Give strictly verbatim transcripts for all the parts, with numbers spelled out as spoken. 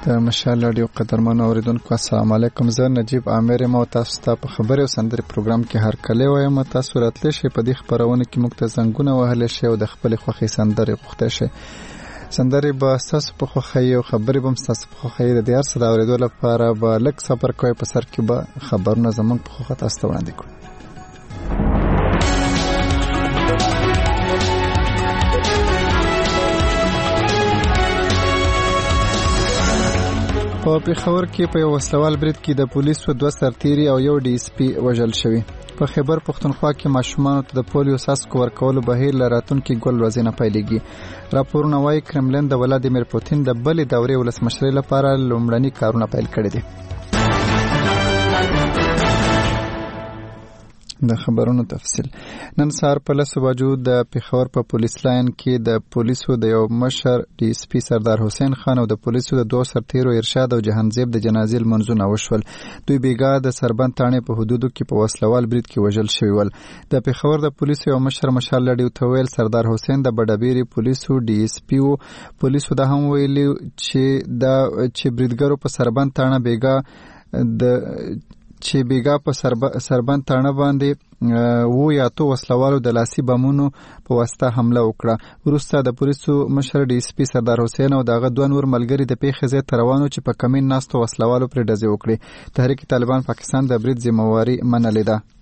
د مشال رادیو قدرمنو اوریدونکو السلام علیکم. زه نجیب عامر یم او تاسو ته په خبري او سندري پروګرام کې هر کله وایم تاسو راتلی شئ په دې خبرونه کې موږ ته زنګونه وهلی شئ او د خپل خوښي سندري غوښتلی شئ. سندري به ستاسو په خوښۍ او خبرې به هم ستاسو په خوښۍ د دې هر څه د اورېدو لپاره به لږ صبر کوئ. په سر کې به خبرونه زموږ په خوښه تاسو ته وړاندې کړو. په پېښور کې په یو وسلوال برید کې د پولیسو دوه سرتیري او یو ډي اس پي وژل شوي. په خیبر پښتونخوا کې ماشومانو ته د پولیو څاڅکو ورکولو بهیر له راتلونکي ګل ورځې نه پیلېږي. راپورونه وایي کرملین د ولادیمیر پوتین د بلې دورې ولسمشرۍ لپاره لومړني کارونه پیل کړي دي. د خبرونو تفصیل نن سهار په لسو بجو د پېښور په پولیس لاین کې د پولیسو د یو مشر ډي اس پي سردار حسین خان او د پولیسو د دوه سرتیرو ارشاد او جهانزیب د جنازې لمونځونه وشول. دوی بیګا د سربند تاڼې په حدودو کې په وسلوال برید کې وژل شوي ول. د پېښور د پولیسو یو مشر مشال لډیو ته ویل سردار حسین د بډابیري پولیسو ډي اس پي وو. پولیسو دا هم ویلي چې دا چې بریدګرو په سربند تاڼه بیګا د چې بیګا په سربند تاڼه باندې وو یا تو وسلوالو د لاسي بمونو په واسطه حمله وکړه. وروسته د پولیسو مشر ډي اس پي سردار حسین او دغه دوه نور ملګري د پیښې ځای ته روان وو چې په کمین ناستو وسلوالو پرې ډزې وکړې. تحریک طالبان پاکستان د برید ذمہواري منلې ده.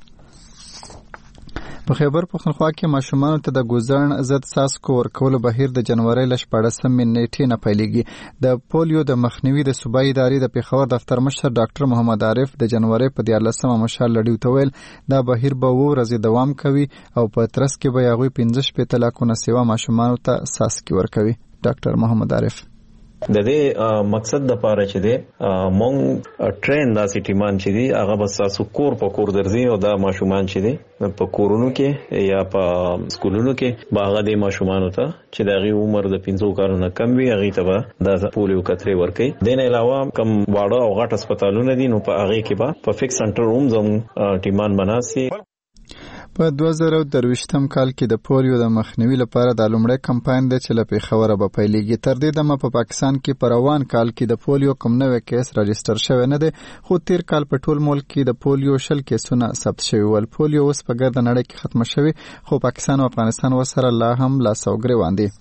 په خیبر پښتونخوا کې ماشومانو ته د ګوزړن ضد څاڅکو ورکولو بهیر د جنوري له شپاړسمې نیټې نه پیلېږي. د پولیو د مخنیوي د صوبایي ادارې د پېښور دفتر مشر ډاکټر محمد عارف د جنوري په دیارلسمه مشال لډیو ته ویل دا بهیر به اووه ورځې دوام کوي او په ترڅ کې به هغوی پنځه شپېته لاکونه سیوا ماشومانو ته څاڅکي ورکوي. ډاکټر محمد عارف د دې مقصد د پاره چې دی مونږ ټرین داسې ټیمان چې دی هغه بس تاسو کور په کور درځي او دا ماشومان چې دی په کورونو کې یا په سکولونو کې باغ د ماشومانو ته چې د غي عمر د پنځو کارونو کم وي هغه ته د پولیو کترې ورکي. دین علاوه کم واړه او غټ هسپتالونه دي نو په هغه کې به په فکس سنټر روم زم ټیمان بناسي. په دوه زره درویشتم کال کې د پولیو د مخنیوي لپاره د لومړی کمپاین دی چې له پېښوره به پیلېږي. تر دې دمه په پاکستان کې په روان کال کې د پولیو کوم نوی کیس راجستر شوی نه دی، خو تیر کال په ټول ملک کې د پولیو شل کیسونه ثبت شوي ول. پولیو اوس په ګرده نړۍ کې ختمه شوی، خو پاکستان او افغانستان ورسره لا هم لاسو ګریوان دي.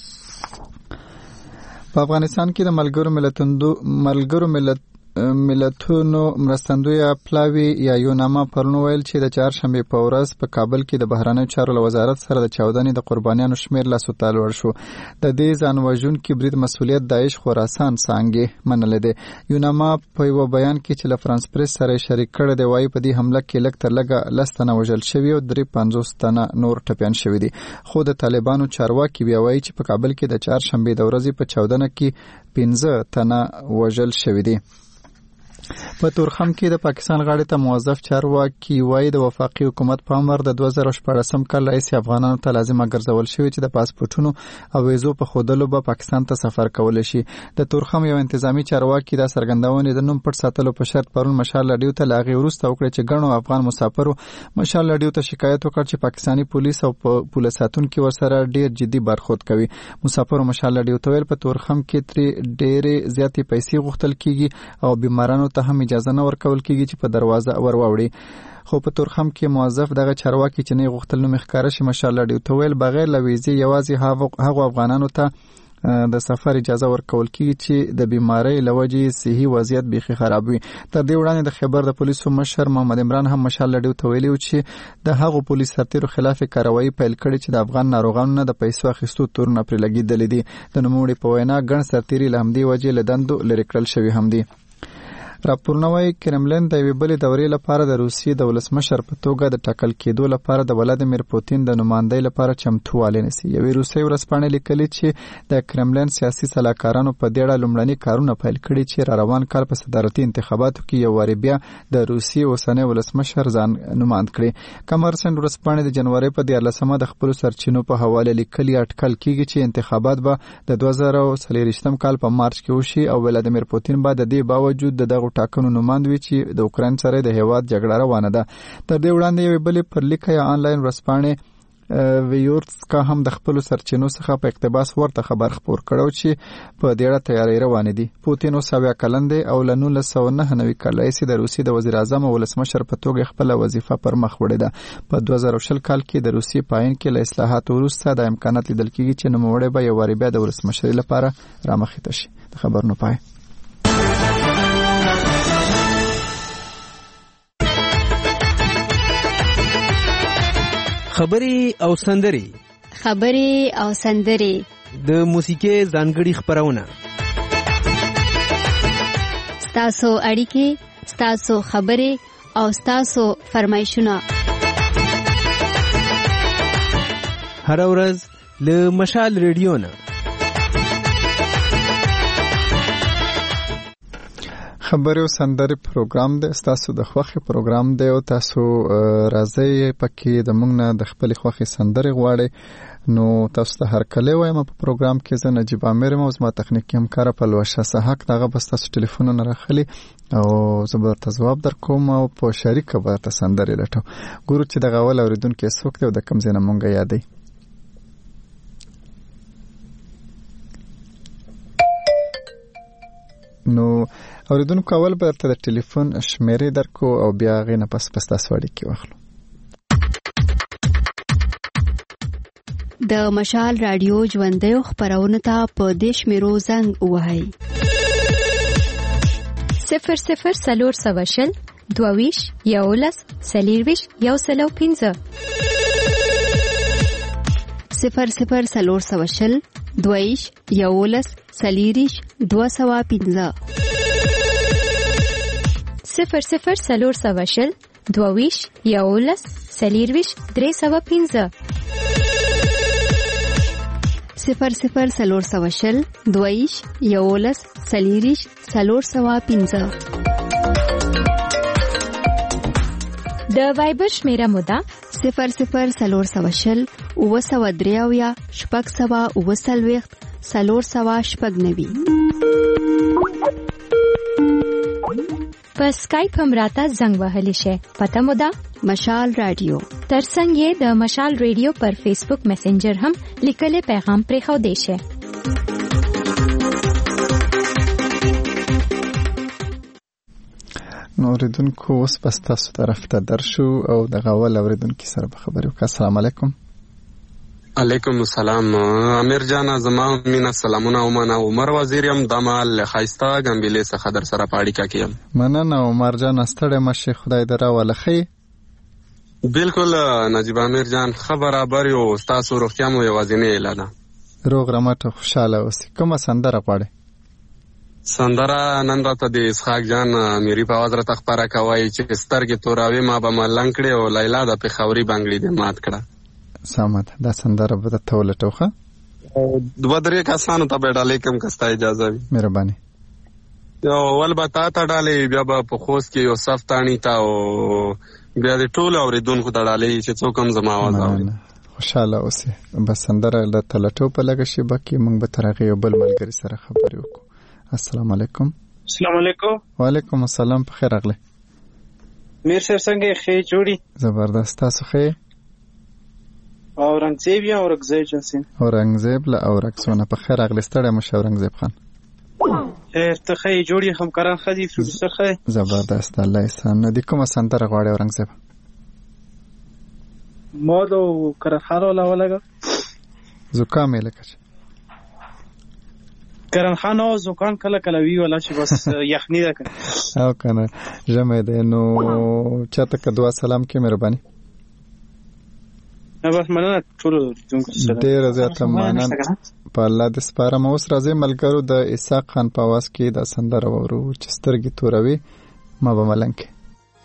په افغانستان کې د ملګرو ملتونو ملګرو ملت ملتونو مرستندوی پلاوی یا یوناما پرون ویل چې د چهارشنبې په ورځ په کابل کې د بهرنیو چارو له وزارت سره د چاودنې د قربانیانو شمیر لاسو ته لوړ شو. د دې ځان وژونکي برید مسؤلیت داعش خراسان څانګې منلې ده. یوناما په یو بیان کې چې له فرانس پریس سره شریک کړی دی وایي په دې حمله کې لږ تر لږه لس تنه وژل شوي او درې پنځوس تنه نور ټپیان شوي دي. خو د طالبانو چارواکي بیا وایي چې په کابل کې د چهارشنبې د ورځې په چاودنه کې پنځه تنه وژل شوي دي. په تورخم کې د پاکستان غاړې ته موظف چارواکي وایي د وفاقي حکومت په امر د دوه زره شپاړسم کال راهیسې افغانانو ته لازمه ګرځول شوي چې د پاسپورټونو او ویزو په ښودلو به پاکستان ته سفر کولی شي. د تورخم یو انتظامی چارواکي دا څرګندونې د نوم پټ ساتلو په شرط پرون مشال لډیو ته له هغې وروسته وکړه چې ګڼو افغان مسافرو مشال لډیو ته شکایت وکړ چې پاکستاني پولیس او پولیس ساتونکي ورسره ډېر جدي برخورد کوي. مسافرو مشال لډیو ته ویل په تورخم کې ترې ډېرې زیاتې پیسې غوښتل کیږي او بیمارانو ته هم اجازه نه ورکول کیږي چې په دروازه ور ووړي. خو په تورخم کې موظف دغه چارواکي چې نه غوښتل نوم ښکاره شي مشال لډیو ته ویل بغیر له ویزې یوازې هغو افغانانو ته د سفر اجازه ورکول کیږي چې د بیماری له وجې صحي وضعیت بیخي خراب وي. تر دې وړاندې د خیبر د پولیسو مشر محمد عمران هم مشال لډیو ته ویلي چې د هغو پولیس سرتیرو خلاف کاروایی پیل کړې چې د افغان ناروغانو نه د پیسو اخیستو تورونه پرې لګېدلي دي. د نوموړي په وینا ګڼ سرتیري له همدې وجې له دندو لرې کړل شوي هم دي. راپورونه وایي کرملین د یوې بلې دورې لپاره د روسیې د ولسمشر په توګه د ټاکل کېدو لپاره د ولادیمیر پوتین د نمایندۍ لپاره چمتووالی نیسي. یوې روسۍ ورځپاڼې لیکلي چې د کرملین سیاسي سلاکارانو په دې اړه لومړني کارونه پیل کړي چې را روان کال په صدارتي انتخاباتو کې یو وارې بیا د روسیې اوسنی ولسمشر ځان نمایند کړي. کمرسنټ ورځپاڼې د جنوري په دیارلسمه د خپلو سرچینو په حواله لیکلي اټکل کېږي چې انتخابات به د دوه زره څلېرویشتم کال په مارچ کې وشي او ولادیمیر پوتین به د دې باوجود د دغو ټاکنو نمایند وي چې د اوکراین سره د هیواد جګړه روانه ده. تر دې وړاندې یوې بلې پر لیکه یا آنلاین ورځپاڼې ویورسکا هم د خپل سرچینو څخه په اقتباس ورته خبر خبر کړو چې په ډیره تیاری روان دي. پوتین اوس اویا کلن دی او له نولس سوه نهه نوي کال راهیسې د روسیې د وزیر اعظم او ولسمشر په توګه خپل وظیفه پر مخ وړې ده. په دوه زره شل کال کې د روسیې په عین کې له اصلاحاتو وروسته د امکانات لیدل کېږي چې نوموړی به یو وارې بیا د ولسمشرۍ لپاره رامخې شي. د خبرونو پای. خبري او سندري خبري او سندري د موسیقي ځانګړي خبرونه ستاسو اړیکې ستاسو خبري او ستاسو فرمایشونه هر ورځ له مشال ریډیو نه. خبري او سندري پروګرام دی، تاسو د خوخي پروګرام دی او تاسو راځي پکې د موږ نه د خپل خوخي سندري غواړي نو تاسو ته هر کله وایم په پروګرام کې زه نجيب امیر مو زما تخنیکی همکار په لوشه صحاک دغه بس تاسو ټلیفون نه راخلي او زبر ته جواب در کوم او په شریک به تاسو سندري لټو ګورو چې دغه ول اوریدونکو څوک دی او د کوم ځای نه مونږه یادې. نو اوریدونکو اول به تر ټلیفون شمیرې درکو او بیا غینه پس پس تاسو اړیکې واخلو. د مشال رادیو ژوندۍ خبرونه ته په دیش میرو زنګ وهاي صفر صفر سلور سواشل دوویش یولس سلیرویش یو سلو پینزه صفر صفر سلور سواشل دوویش یولس سلیریش دو سوا پینزه صفر صفر سلور سواشل دوویش یولس سلیرویش درې سوا پینزه صفر صفر سلور سواشل دوویش یولس سلیریش سلور سوا پینزه. د وایبر شمیره مودا صفر صفر سلور سواشل اوه سوه دریاویا شپږ سوه اوه څلوېښت سلور سوه شپږ نوي. په سکایپ هم راته زنګ وهلی شي. پته مودا مشال رادیو. ترڅنګ یې د مشال رادیو پر فیسبوک میسنجر هم لیکلې پیغام پرې خو دی شي. نو اوریدونکو اوس بس تاسو طرف ته درشو او د غوال اوریدونکو سره به خبرې وکړو. السلام علیکم. علیکم السلام امیر جان، زما مینا سلامونه او منا عمر وزیر یم د مال خایستا ګمبلې څخه در سره پاړی کا کیم. مننه عمر جان، ستړی مشه خدای درا ولخی. بالکل نجیب امیر جان، خبره بر یو تاسو روغتیا مو یوازینی اعلان. روغ رمټ خوشاله اوسې. کومه سندره پاړی؟ سندره نن راته د اسحاق جان میری په आवाज را تخپره کوي چې سترګې توراوي ما به ملنګ کړي او لیلا د پخوري بنگړي دې مات کړه. سمه ده، دا سندره به ته ولټوخه. دوه درې کسانو ته به ډالې کوم کستا اجازه وي. مهرباني. یو ول به تا ته ډالې بیا به په خوست کې یو صف تانی تا او بیا د ټول اوریدونکو ته ډالې چې څوک هم زما आवाज اوري. خوشاله اوسې. بس سندره د تلټو په لګه شي بکې موږ به ترغه یو بل ملګری سره خبرې وکړو. السلام علیکم. السلام علیکم. وعلیکم السلام. په خیر اغله. میر سر څنګه خې جوړی؟ زبردست. تاسو خې؟ اورنګزیب یا اورنګزیب جنسین؟ اورنګزیب له اورکسونه. په خیر اغله ستړی مشه اورنګزیب خان. خیر ته خې جوړی همکاران خدي پروډوسر خې. زبردست. الله احسان دې کومه سندره غواړي اورنګزیب؟ مودو کرخانو لا ولګه زکام یې لکه کرخانو زکان کله کله وی ولا چې بس یخنی ده کنه او کنه جمع ده. نو چاته که دعا سلام کې مهرباني. نه بس مننه ټول دونکو ډیر زیاته مننه په الله دې سپارم. اوس راځي ملګرو د اسحاق خان په आवाज کې د سندره ورو چې سترګې توروي ما به ملنګ کې.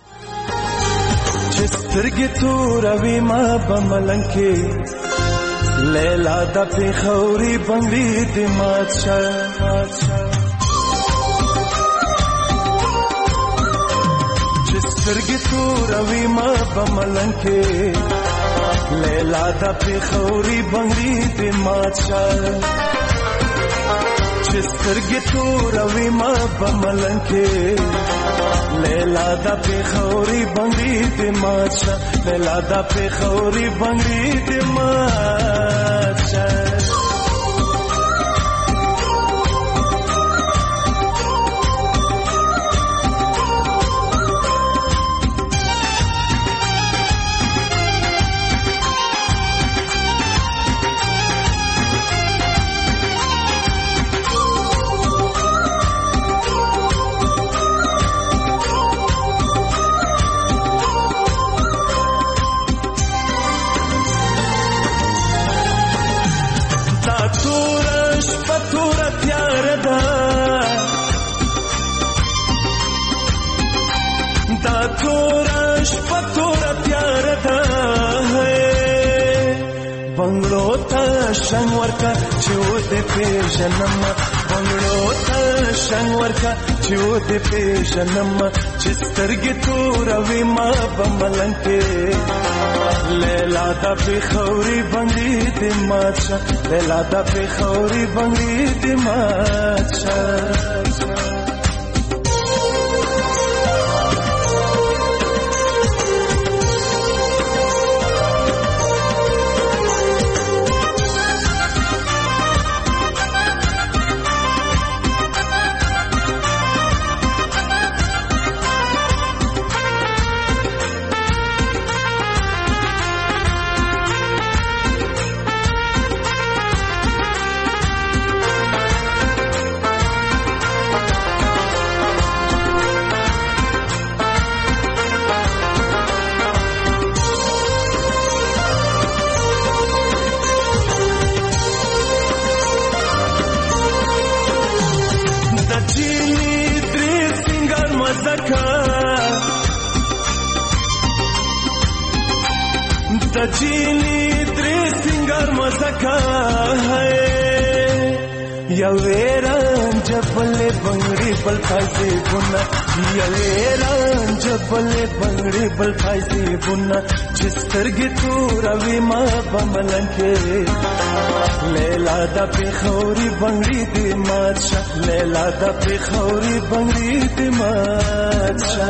چې سترګې توروي ما به ملنګ کې لیلا د پخوري بنگړي دې مات شه. چې سترګې توروي ما به ملنګ کې لیلا د پخوري بنگړي دې مات شه. چې سترګې توروي ما به ملنګ کې لیلا دا پیخوري بنگړي دې ماچا لیلا دا پیخوري بنگړي دې ماچا شنگ ورکا چو دے پیشنم بنگڑو تا شنگ ورکا چو دے پیشنم چسترگی تو روی ما بملنگ کے لیلا دا پیخوری بنگی دی ماچا لیلا دا پیخوری بنگی دی ماچا सजीली द्रे सिंगर मजका है यवेरान जबले बंगड़ी बल फाइसे बुना यवेरान जबले बंगड़ी बल फाइसे बुना जिस तरगे तू रवि माँ बमलन के लैला दा पेखौरी बंगड़ी दे माचा लैला दा पेखौरी बंगड़ी दे माचा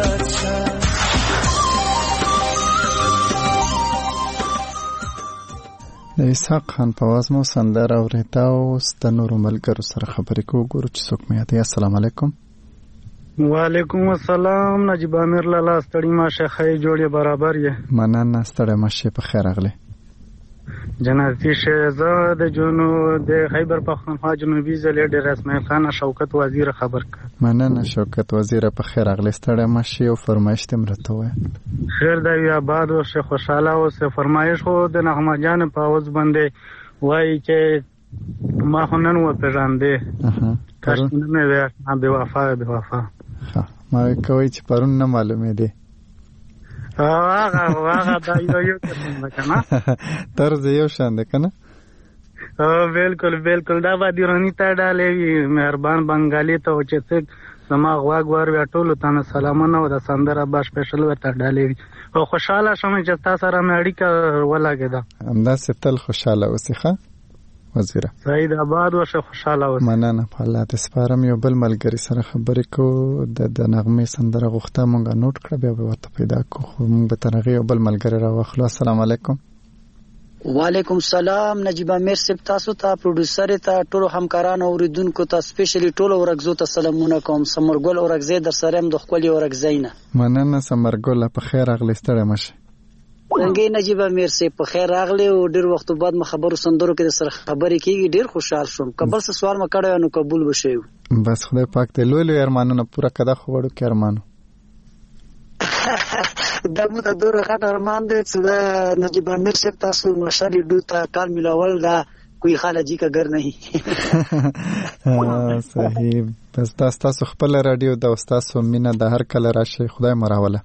د اسحاق خان په आवाज مو سندره اورېدا او ست نور ملګرو سره خبرې کوو ګورو چې څوک مې یادي. السلام علیکم. وعلیکم السلام. نجیب امیر لالا ستړي ماشه خې جوړې برابر یې مننه ستړي ماشه په خیر اغله جنازي شهزاد د جنو د خیبر پختونخوا جنوبي ضلع ډېر اسماعیل خان شوکت وزیر خبر کړ. مننه شوکت وزیر په خیر اغله ستړي ماشه او فرمایش تم رته وای خیر دی آباد او شه خوشاله او سه فرمایش خو د نغمه جان په اوس باندې وای چې ما هنن و پیژاندې اها کښنه مې وای به وفا به وفا ها ما کوي چې پرون نه معلومه دي هغه هغه دا یو یو څنګه کنه طرز یو شان ده کنه او بالکل بالکل دا باندې رانی ته ډالې مهربان بنگالي ته چې څه سما غواګ ور وټولو ته سلامونه او د سندره با سپیشل ورته ډالې او خوشاله شوم چې تاسو سره مې اړیکه ولاګیدا همدا ستل خوشاله اوسېخه وزیره سعید آباد او شه خوشاله اوسه. مننه په الله د سپارم یو بل ملګری سره خبرې کو د د نغمه سندره غوښته مونږه نوٹ کړ بیا به ورته پیدا کو خو مونږ به ترغه یو بل ملګری را واخلو. السلام علیکم. وعلیکم السلام. نجیب امیر صاحب تاسو ته پروډوسر ته ټول همکارانو اوریدونکو ته سپیشلی ټول ورغزو ته سلامونه کوم. سمرګل ورغزې در سره هم د خپل ورغزینه. مننه سمرګل په خیر اغلستړه مشه. څنګه نجیب امیر صاحب په خیر راغلی او ډیر وخت بعد ما خبرو سندرو کې سره خبرې کیږي ډیر خوشحال شوم. قبل څه سوال ما کړو نو قبول وشي. بس خدای پاک ته لوی لوی ارمانونه پورا کړه خو وړو کې ارمانو دا مو ته ډیر غټ ارمان دی چې نجیب امیر صاحب تاسو مشالې دوته کال ملاول دا کوئی خالجی کا ګر نه صحیح. بس تاسو خپل رادیو د استاد مینا د هر کله راشي خدای مراوله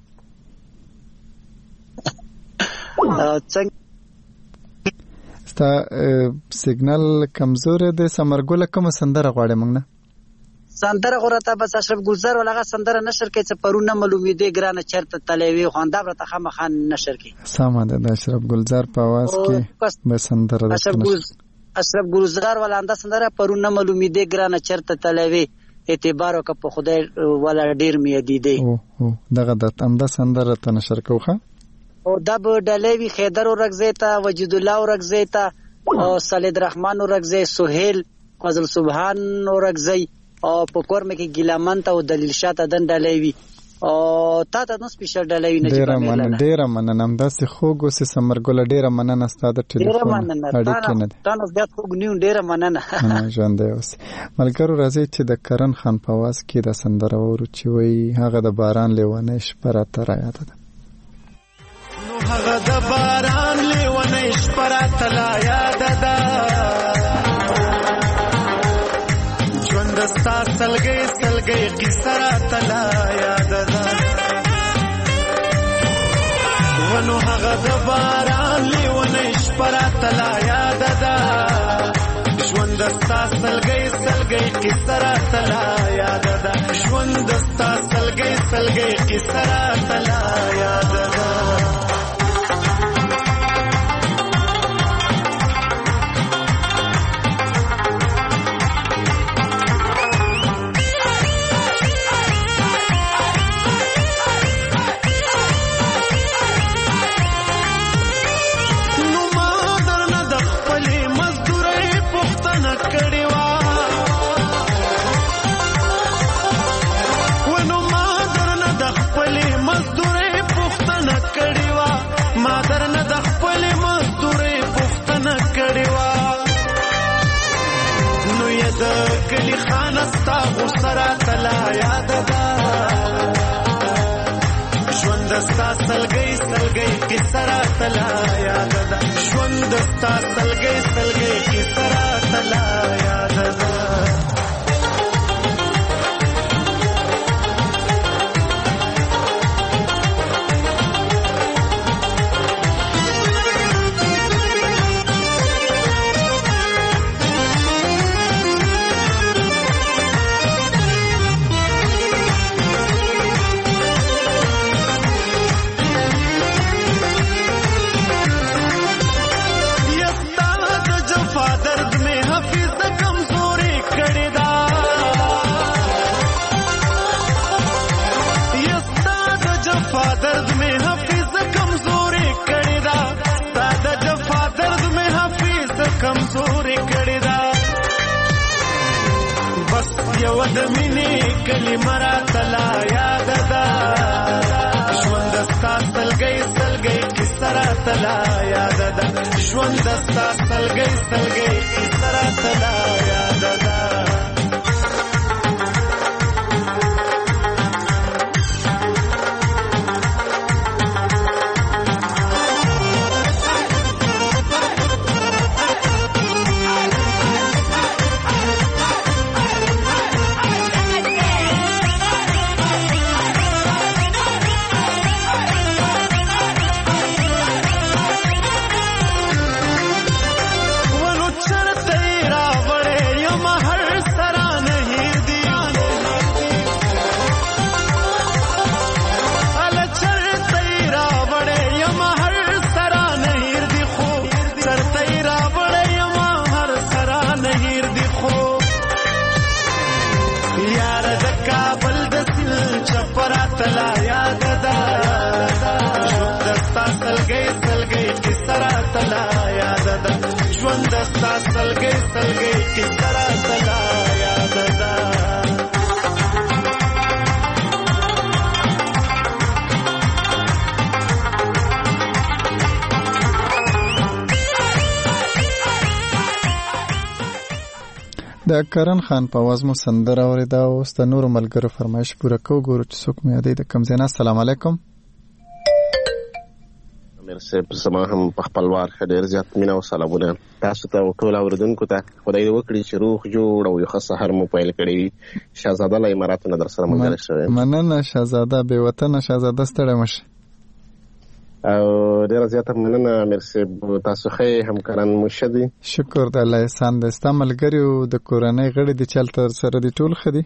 څنګه ستا سیګنال کمزور دی. سمرګل کوم سندره غواړې موږ نه سندره غوړه بس اشرف ګلزار ولغه سندره نشر کې څه پرونه معلومې دی ګرانه چرته تلوي خواندا برته خامہ خان نشر کې سامان د اشرف ګلزار په आवाज کې به سندره ده. اشرف ګل اشرف ګلزار ولاندا سندره پرونه معلومې دی ګرانه چرته تلوي اعتبار وکړه په خدای ولا ډیر مې یادېدی. او او دغه د همدا سندره ته نشر کوخه او دا به ډلې وی خیدر ورغزی ته وجود الله ورغزی ته او صالح رحمان ورغزی سہیل فضل سبحان ورغزی او په کورمه کې ګیلامن ته او دلیل شاته دن ډلې وی او تا ته نو سپیشل ډلې نه ډیر مننه ډیر مننه هم داسې خوګو سه سمرګل ډیر مننه ستاسو ټلیفون اړیکې نه تا نو زیات خوګ نیو ډیر مننه ژوند دی اوس ملګرو راځي چې د کرن خان په आवाज کې د سندره ورو چې وای هغه د باران لیوانه شپره تر یاد ده نو هغه د باران لیوانه شپره تر یاد ده ژوند ستا سلګي سلګي قصره تر یاد ده ونو هغه د باران لیوانه شپره تر یاد ده ژوند ستا سلګي سلګي قصره تر یاد ده ژوند ستا سلګي سلګي قصره تر یاد ده کلی خانستا غسرا تلا یاد ده ژوند ستا سلګي سلګي کسرا تلا یاد ده ژوند ستا سلګي سلګي کسرا تلا یاد ده کمزوري کړی دا بس یو د مینې کلمه راته لا یاد ده ژوند ستا سلګۍ سلګۍ کیسه راته لا یاد ده ژوند ستا سلګۍ سلګۍ کیسه راته لا یاد ده تلا یاد ده ژوند ستا سلګي سلګي کیسه راته لا یاد ده ژوند ستا سلګي سلګي کیسه راته لا یاد ده د کرن خان په आवाज مو سندره اوریدا او ست نور ملګرو فرمایش پوره کو ګورو چې څوک مې یادې د کم زینا. السلام علیکم. مرسه په سما هم په خپلوار ډېر زیات مینا او سلامونه تاسو ته ټول اوریدونکو ته خدای دې وکړي چې روح جوړ او یو ښه سحر مو پیل کړی. شهزاده له اماراتو نه در سره ملګری شوی. مننه شهزاده بې وطن شهزاده ستړی مشه او ډېر زیات مننه مرسه تاسو خې همکاران مشدي. شکر د الله احسان د استعمالګری او د کورنۍ غړي د چلته سره دي ټول خدي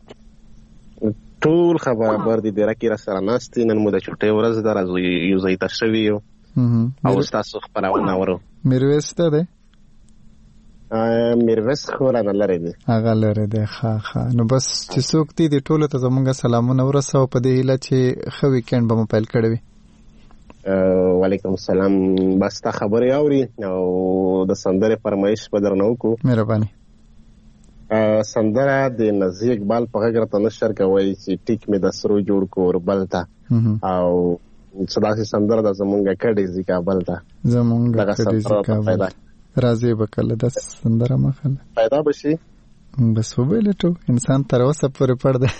ټول خبر دي درکې را سره ناستې نن مو د چټي ورځ درازو یو ځای تشوي او تاسو خبرونه ورو میرويس ته ده میرویس خو رانه لرې دی. هغه لرې دی. ښه ښه. نو بس چې څوک دي د ټولو ته زمونږ سلامونه ورسوه په دې هیله چې ښه ویکینډ به مو پیل کړی وي. وعلیکم السلام. بس تا خبرې اوري او د سندرې فرمایش به درنه وکړو. مهرباني. سندره د نزی اقبال په غږ راته نشر کوي چې ټیک مې د سرو جوړ کور بل ته او صداسي سندره د زمونږ کډې زی کابل ته زمونږ کډې زی کابل راځي به کله د سندره مخله پیدا بشي. بس وبلټو انسان تر اوسه پورې پړ ده.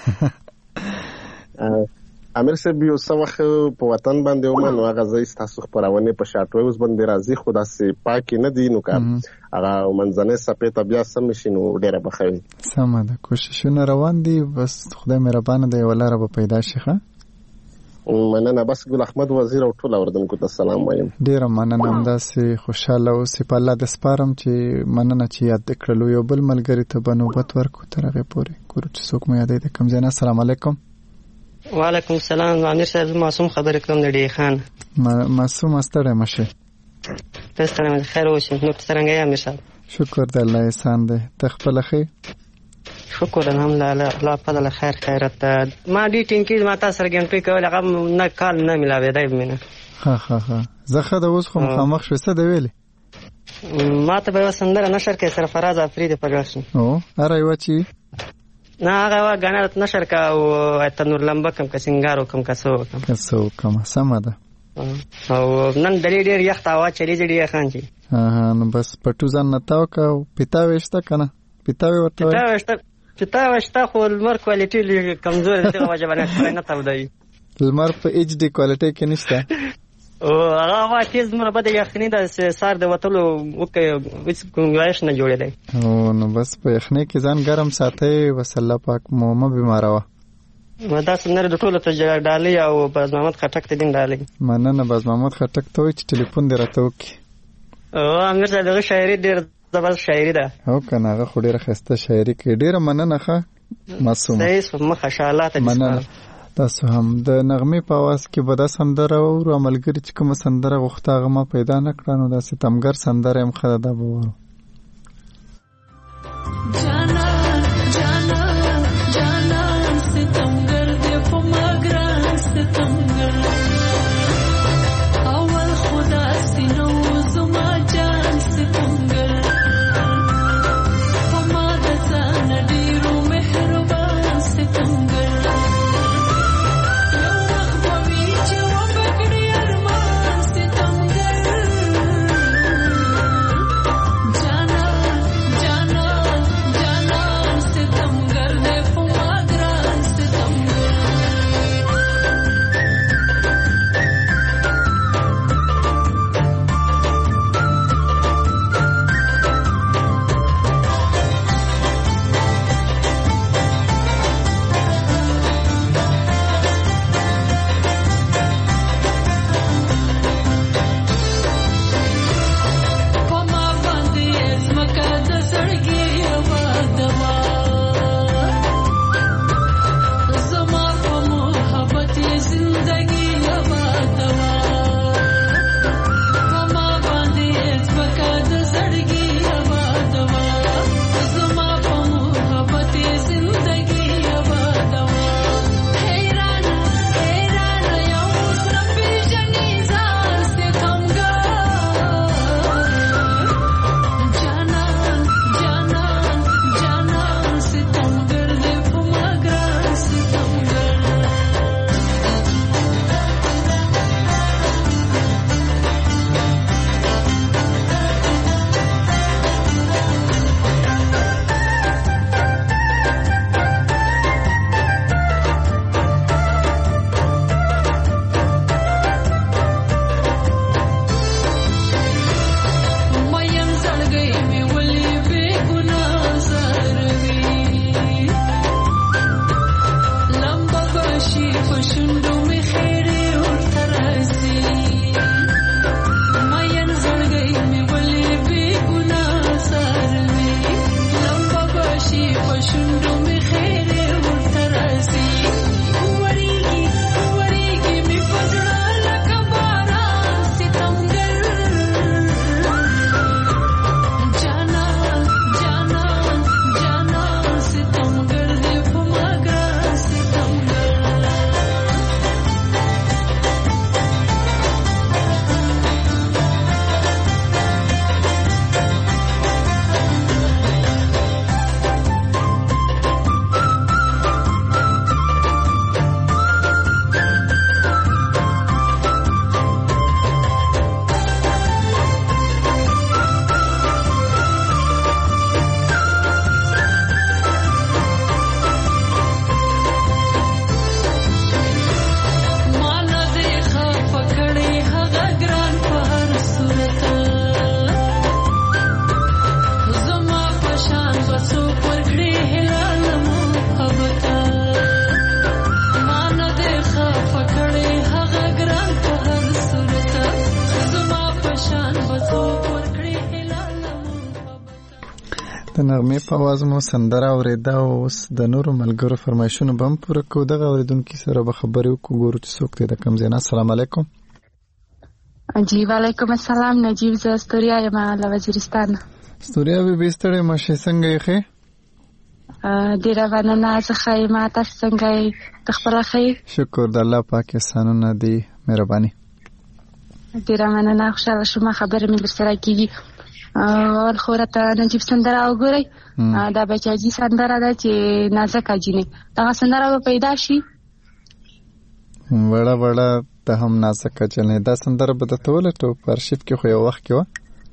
امیر صاحب یو څه وخت په وطن باندې ومن نو هغه ځای ستاسو خپرونه په شارټ ویوز باندې راځي خو داسې پاکې نه دي نو که هغه منځنۍ څپې ته بیا سم شي نو ډېره به ښه وي. سمه ده. کوششونه روان دي. بس خدای مهربانه دی یوه لاره به پیدا شي. ښه مننه. بس ګل احمد وزیر او ټول اوردونکو ته سلام وایم. ډېره مننه. همداسې خوشحاله اوسې. په الله د سپارم چې مننه چې یاد دې کړلو. یو بل ملګري ته به نوبت ورکړو تر هغې پورې ګورو چې څوک مو یادوي د کوم ځای نه. السلام علیکم. وعلیکم السلام. امیر صاحب معصوم خبرې کوم د ډی خان. معصوم ستړی مه شې. ته ستړی مه خیر اوسې. نو څرنګه یې امیر صاحب؟ شکر د الله احسان دی. ته خپله ښې؟ شکر الحمدلله. الله فضل خیر خیرت. ما ډي ټینګي ما تاسو سره ګنټي کول هغه نه کال نه ملاوي دی مینه. ها ها ها. زه خه د اوس خو مخامخ شو څه دی ویلي. ما ته به سندره نشر کې سره فراز افریدی پرګاشي. او اره یو چی نه هغه غاڼه نشر کا او تنور لمبه کم کا سنگارو کم کا سو کم کسو کم سم ده. او نن دلی ډیر یخت هوا چلی دی خان جی. ها ها. نو بس پټو ځان نتاو کا پتا وښته کنه. پتا ورته پتا وښته پتا وښته خو لمر کوالټي کمزور دي وجه باندې نه تاو دی. لمر په ایچ ډی کوالټي کې نشته. او هغه وا تیز مر بده یخنی د سار د وټلو وکي وڅ کومایش نه جوړې دی. او نو بس په یخنی کې ځان ګرم ساتي. وسله پاک مومه بیمار وا. مدا سنره د ټولو ته ډالۍ او باز محمد خټک ته دین ډالۍ. مننه. باز محمد خټک ته چې ټلیفون دی راته وکي. او امیر صاحب دغه شاعري ډیر زبر شاعري ده. او کنه هغه خو ډیره خسته شاعري کوي. ډیره مننه. ښه معصوم. صحیح مخه شاله ته مننه. تاسو هم د نغمې په आवाज کې به دا سندره او عملګری چې کوم سندره غوښته هغه ما پیدا نه کړه نو دا ستمګر سندره هم خره ده به وره. جانا جانا جانا ستمګر دې په مګران ستمګر اول خدا سينو زما جان ستمګر په ما د ځان ډیرو مهربان ستمګر د نغمې په आवाज مو سندره اورېده او اوس د نورو ملګرو فرمایشونه به هم پوره کړو. دغه اورېدونکي سره به خبرې وکړو، ګورو چې څوک دی د کوم ځای نه. السلام علیکم. جی وعلیکم السلام. نجیب زه استوریا یم له وزیرستان. استوریا بیبي ستړې مشې څنګه یې ښې؟ ډېره مننه، زه ښه یم. تاسو څنګه یې؟ ته خپله ښه یې؟ شکر د الله پاک احسانونه دي، مهرباني. ډېره مننه، خوشحاله شوم خبرې مې درسره کېږي. اول خو راته نجیب سندره وګورئ. دا بچاجي سندره ده چې نازکه جینۍ، دغه سندره به پیدا شي. وړه وړه ته هم نازکه جینۍ، دا سندره به درته ولټو په ارشیف کې، خو یو وخت کې وه.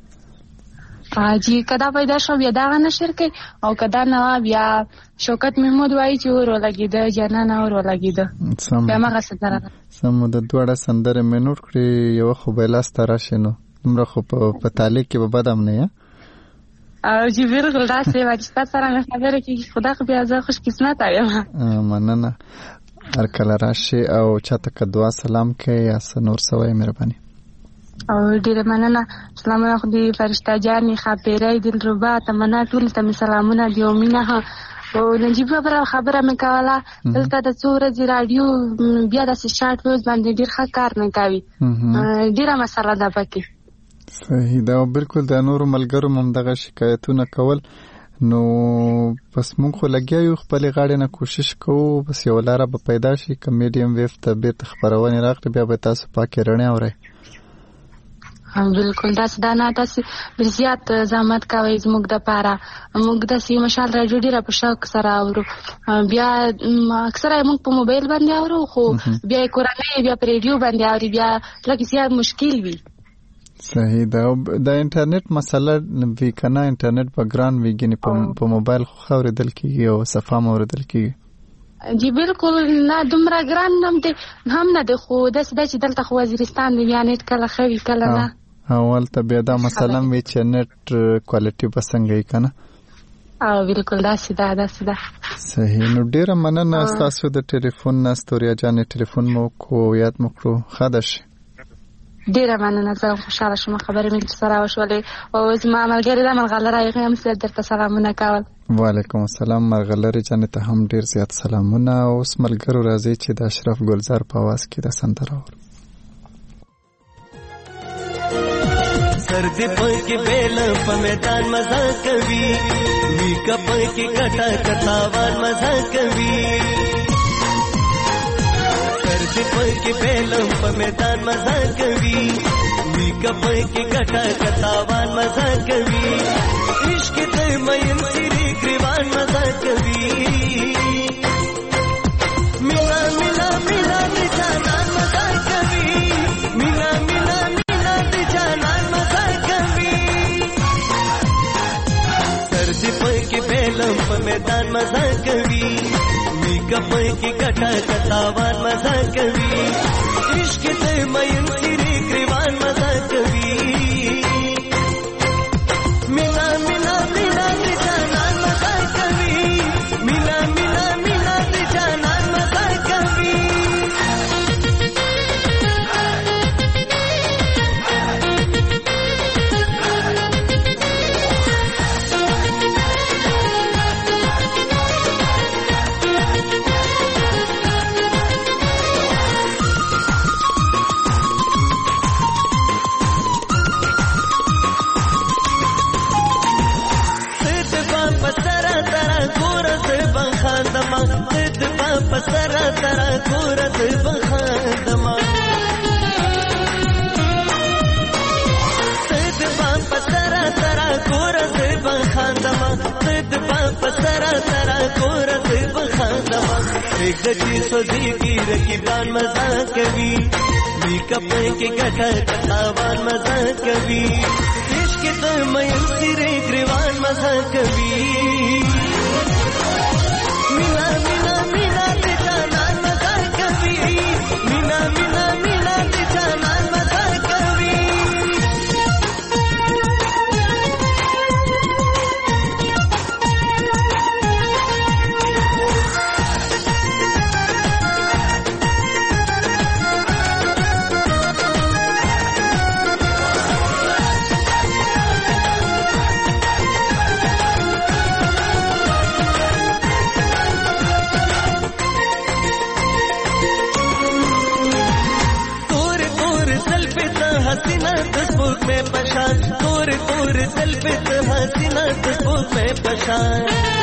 جی کدا پیدا شو بیا دغه نشر کوي، او کدا نه بیا شوکت محمود وایي چې ور ولګېده، جانان ور ولګېده، بیا مغه سندره ده. سم د دوړه سندره مې نوٹ کړې، یو خو به لاس ته راشي نو دومره خو په تعلیق کې به بد هم نه یې. او جی بالکل داسې وه چې ستا سره مې خبرې کېږي، خو دا خو بیا زه خوش قسمته یم. مننه، هر کله راشي او چاته که دعا سلام کوي یا څه نور څه وایي، مهرباني. او ډېره مننه. سلامونه خو دې فرشته جانې، ښاپېرۍ، دلربا، تمنا، ټولو ته مې سلامونه دي او مینه. او نجیب خبره خبره مې کوله، دلته د څو ورځې راډیو بیا داسې شارټ ویوز باندې ډېر ښه کار نه کوي، ډېره مسله ده پکې. صحیح ده، او بالکل د نورو ملګرو هم دغه شکایتونه کول. نو بس موږ خو لګیا یو، خپلې غاړې نه کوشش کوو، بس یوه لاره به پیدا شي. که میډیم ویو ته بېرته خپرونې راغلې، بیا به تاسو پاکې رڼې اورئ. بالکل داسې دا نه، تاسې زیات زحمت کوئ زموږ دپاره. موږ داسې مشال راډیو ډېره په شوق سره اورو، بیا اکثره یې موږ په موبایل باندې اورو، خو بیا یې کورنۍ بیا په ریډیو باندې اوري، بیا لږ زیات مشکل وي. صحیح ده. د انټرنیټ مسله وي که نه، انټرنیټ به ګران وي، ګینې په موبایل خو ښه اورېدل کېږي او صفا م اورېدل کېږي. جی بالکل نه، دومره ګران هم دی هم نه دی، خو داسې ده چې دلته خو وزیرستان دی، بیا نیټ کله ښه وي کله نه. اولته بیا دا مسله هم وي چې نیټ کوالټي به څنګه وي که نه. او بالکل داسې ده داسې ده. صحیح. نو ډېره مننه ستاسو د ټلیفون نه استوریا جانې، ټلیفون مو وکړو، یاد مو کړو، ښه ده شي. ډېره مننه، زه خوشحاله شوم خبرې مې درسره وشولې. او زما ملګرې ده مرغلره، هغې هم درته سلامونه کول. وعلیکم السلام. مرغلرې جانې ته هم ډېر زیات سلامونه. اوس ملګرو راځي چې د اشرف ګلزار په आवाज کې د سندره اورو. سردی پکې بیل په میدان مزه کوي، وی کپ کې کټا کټاوان مزه کوي. سردی پکې بیل په میدان مزه کوي، وی کپ کې کټا کټاوان مزه کوي. عشق ته مېن سری ګریوان مزه کوي. مینا مینا مینا دې جانان مزه کوي، مینا مینا مینا دې جانان مزه کوي. سردی پکې بیل په میدان مزه کوي، وی کپ کې کټا کټاوان مزه کوي. عشق ته مېن سری ګریوان مزه کوي. مینا مینا مینا دې جانان مزه کوي، مینا مینا مینا دې جانان مزه کوي. پسرا ترا کورت بخاندما، سید بام پسرا ترا کورت بخاندما، سید بام پسرا ترا کورت بخاندما. ایک دچی سوزی کی رکیبان مزا کوي، وی کپ کې ګټه کتاوان مزا کوي. عشق ته مېن سری ګریوان مزا کوي. مینا مینا مینا دې جانان مزه کوي، مینا مینا مینا دې جانان مزه کوي. हसीना तस्बूक में पशान तोर तोर दिल पे तो हसीना तस्बूक में पशान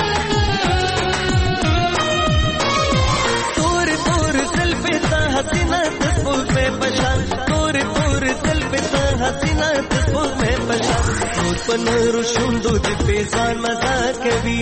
तोर तोर दिल पे तो हसीना तस्बूक में पशान तोर तोर दिल पे तो हसीना तस्बूक में पशान तोर पनरु शुंदु पे जान मजा कभी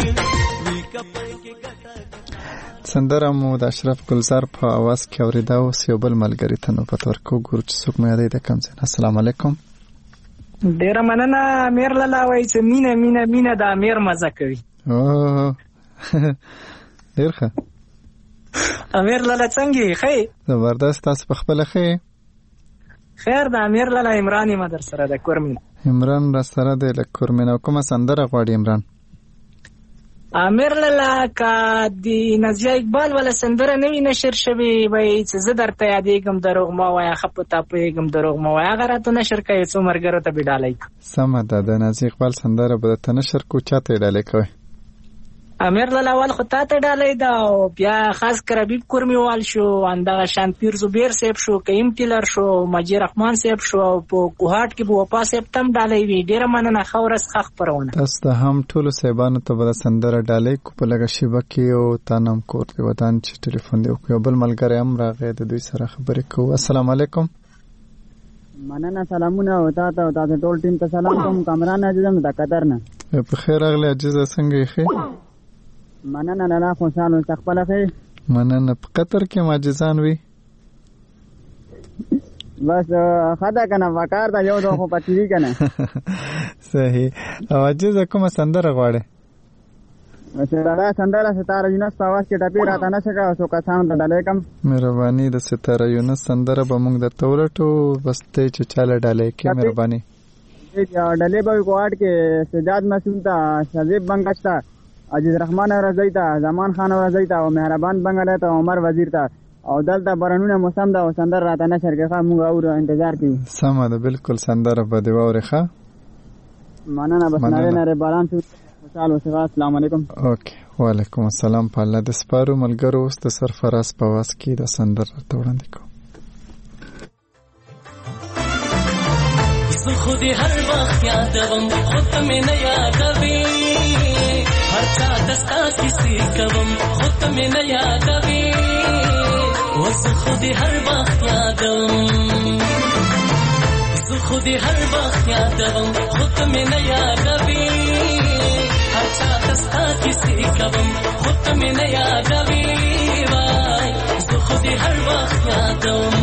سندره مو د اشرف ګلزار په आवाज کې اوریدا او یو بل ملګری ته نو پته ورکو ګور چې څوک مې یادې د کم ځای. السلام علیکم. ډیره مننه امیر لالا وایي چې مینه مینه مینه د امیر مزه کوي. او ډیر ښه. امیر لالا څنګه یې؟ ښه زبردست. تاسو په خپله ښه یې؟ خیر د امیر لالا عمران یم در سره د کورمین. عمران را سره دی له کورمین. او کومه سندره غواړي عمران؟ امیر لالا که د نازیه اقبال والا سندره نوی نشر شوی وای چې زه درته یادېږم دروغ مه وایه ښه په تا پوهېږم دروغ مه وایه هغه راته نشر کوي څو ملګرو ته به ډالۍ کړو. سمه ده د نازیه اقبال سندره به درته نشر کړو. چا ته یې ډالۍ کوئ؟ امیر لالا وال خو تا ته ډالۍ ده او بیا خاص کر حبیب کورمي وال شو همدغه شان پیر زبیر صاحب شو کریم ټیلر شو مجید رحمان صاحب شو او په کوهاټ کې به وفا صاحب ته هم ډالۍ وي. ډېره مننه ښه ورځ ښه خپرونه. تاسو ته هم ټولو صاحبانو ته به د سندره ډالۍ کو په لږه شیبه کې او تا نه هم کور د ودان چې ټلیفون دی وکړو. یو بل ملګری هم راغی د دوی سره خبرې کوو. السلام علیکم. مننه سلامونه او تا ته او تاسو ټول ټیم ته سلام کوم. کامران عزیزم د قطر نه په خیر راغلی. عزیزه څنګه یې؟ ښه مننه لالا خوشحال اوسه. خپله ښه مننه. په قطر کې معجزان وي بس ښه ده که نه پکار ده یو دو خو پکې وي که نه. صحیح. او عزیزه کومه سندره غواړې؟ لالا سندره ستاره یونس په اواز کې ټپې راته نه شي کوه څو کسانو ته ډالۍ کړم. مهرباني د ستاره یونس سندره به موږ درته ولټو بس ته چې چاله ډالۍ کړې مهرباني. ډالۍ به وي کوهاټ کې سجاد مسعود ته شذیب بنګش ته عزیز رحمان رضی ته زمان خان رضی ته او مهربان بنگله ته عمر وزیر ته او دلته برنونه موسم ده او سندر راته نشر کې ښه موږ اورو انتظار کوي. سمه ده بالکل سندره به دې واورې ښه. مننه بس نارې نارې باران شو. خوشحال اوسئ. السلام علیکم. اوکې وعلیکم السلام. په الله د سپارو ملګرو اوس د سرفراز په آواز کې د سندر راته وړاندې کوم. زه خو دې هر وخت یادوم خو ته مې نه یادوې هر چا ته ستا کیسې کوم خو ته مې نه یادوې زه خو دې هر وخت یادوم زه خو دې هر وخت یادوم خو ته مې نه یادوې هر چا ته ستا کیسې کوم خو ته مې نه یادوې وای زه خو دې هر وخت یادوم